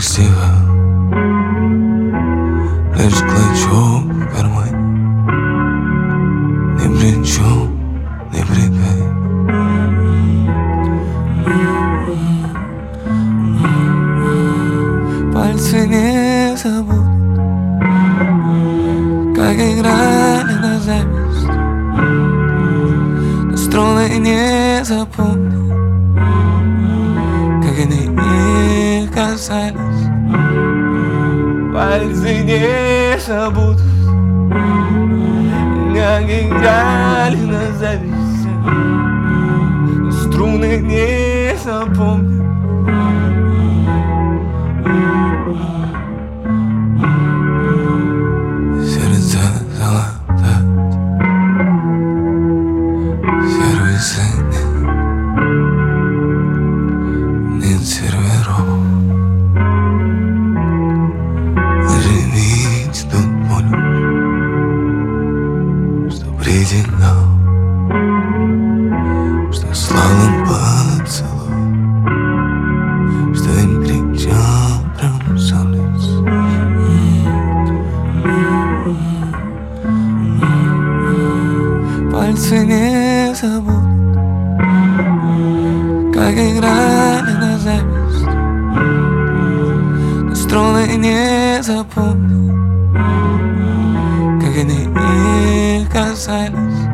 стиха, лишь клочок в кармане. Ни при чем, ни при кай. Пальцы не забудут, как играли на зависть, но струны не запомнят, как они их касались. Пальцы не забудут, как играли на зависть, но струны не запомнят. Сердце золотает, серые сны, нет серверов. Оживить тут боль, что притекал, что слал поцелуй, что им кричал прям с улиц. Пальцы не забудут, как играли на зависть, но струны не запомнят, как они их касались.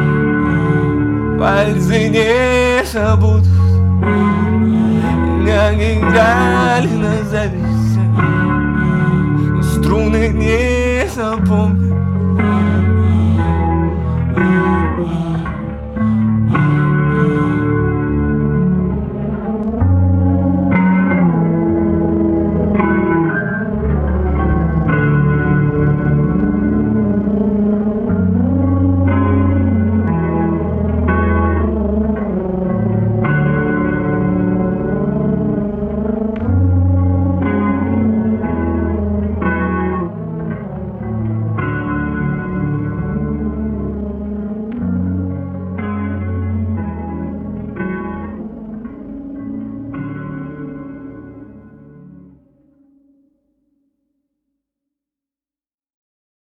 Пальцы не забудут, как играли на зависть, но струны не запомнят.